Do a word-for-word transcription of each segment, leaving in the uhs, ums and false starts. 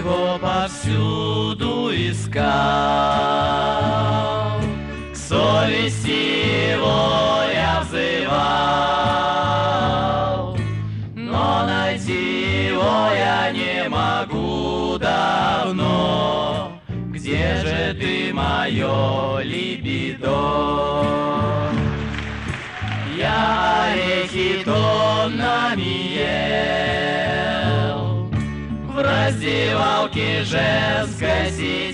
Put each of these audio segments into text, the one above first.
его повсюду искал, к совести его я взывал, но найти его я не могу давно. Где же ты, мое либидо? Я орехи тоннами ел, в раздевалке женской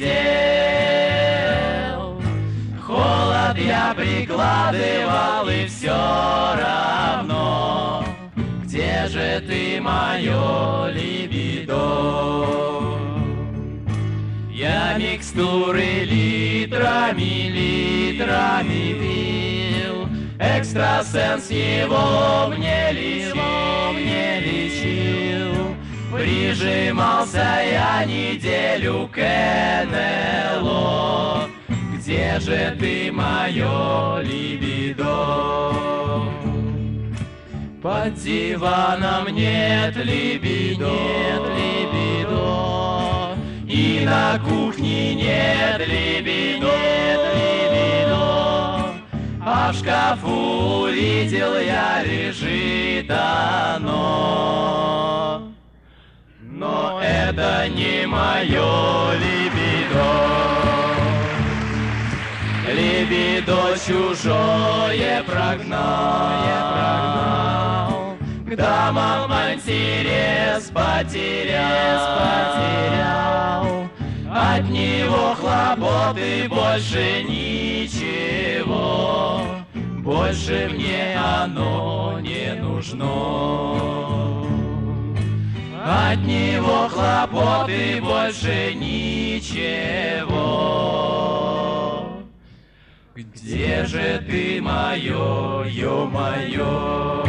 сидел. Холод я прикладывал, и все равно. Где же ты, мое либидо? Я микстуры литрами, литрами пил, экстрасенс его мне лечил, мне лечил. Прижимался я неделю к эн эл о. Где же ты, мое либидо? Под диваном нет либидо, нет либидо. И на кухне нет либидо, нет либидо. А в шкафу увидел я, лежит оно. Но это не мое либидо. Либидо чужое прогнал, к дамам интерес потерял. От него хлопоты больше ничего, больше мне оно не нужно. От него хлопоты больше ничего. Где же ты, мое, ё-моё?